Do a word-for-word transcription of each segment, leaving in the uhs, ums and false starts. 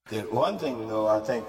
The one thing, though, I think.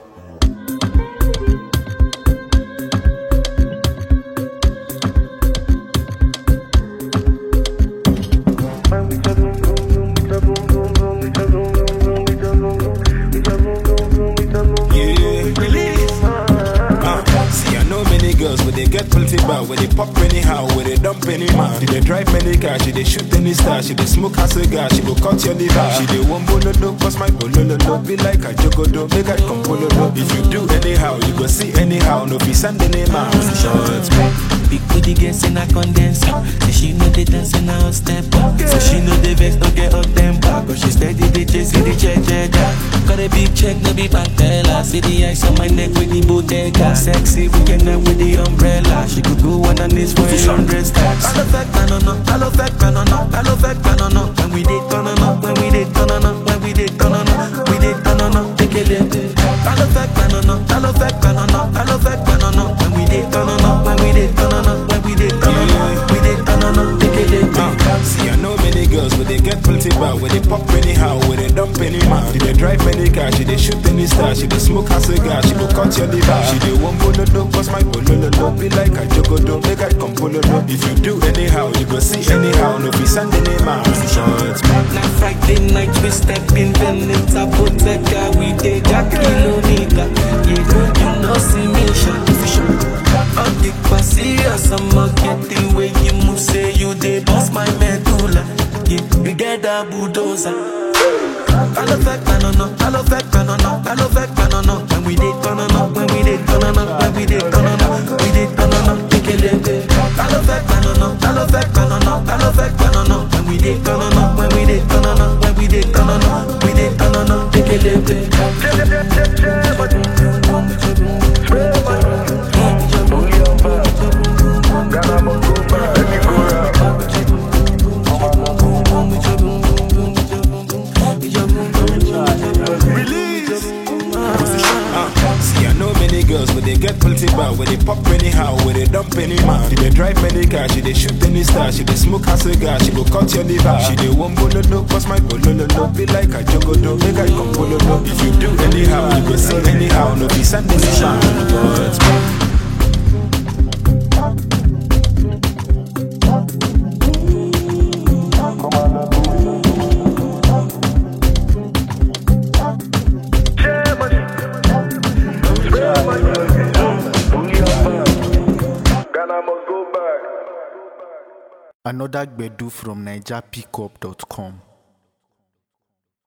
Girls, where they get plenty bad, where they pop anyhow, where they dump any man. She they drive many cars, she they shoot any star, she they smoke her cigar, she go cut your liver. She they one bololo, cause my bololo be like a jogodo, make I come bololo. If you do anyhow, you go see anyhow, no be send any man. Short big booty gets in a condenser. Say she know they dance in a step up. So she know the vex don't get up temper. But she steady they chasing the check check. Got a big check, no be pantella. See the ice on my neck with the bodega. Sexy weekend up with the umbrella. She could go one on this for a hundred stacks. I love that man on up, I love that man on up, I love that man on up. When we did turn on up, when we did turn on up, when we did turn on up, we did turn on up, take it in. I love that man on up, I love that man on up, I love that man on up. When we did turn on up, when we did turn on up, when we did turn on up, we did turn on up, take it in. See, I know many girls, where they get plenty bad, where they pop anyhow, where they dump any man. She they drive many cars, she they shoot any star, she they smoke her cigar, she go cut your liver. She they one bololo, cause my bololo be like a jogodo, make I come bololo. If you do anyhow, you go see anyhow, no be send any man. Short Now Friday night we step in Venice, Apotheca, we take a kilometer. You you know see me shot. All the serious, I'm getting way you move, say you dey boss my medulla. Yeah, you get a bulldozer. I love that man on up, I love that man on up, I love that man on up. When we did turn on up, when we did turn on up, when we did turn on up, we did turn on up, take it in. I love that man on up, I love that man on up, I love that man on up. When we did turn on up, when we did turn on up, when we did turn on up, we did turn on up, take it in. Girls, where they get plenty bad, where they pop anyhow, where they dump any man. She they drive many cars, she they shoot any star, she they smoke her cigar, she go cut your liver. She they one bololo, cause my bololo be like a jogodo, make I come bololo. If you do anyhow, you go see anyhow, no be send any man. Another Gbedu from Niger Pickup dot com.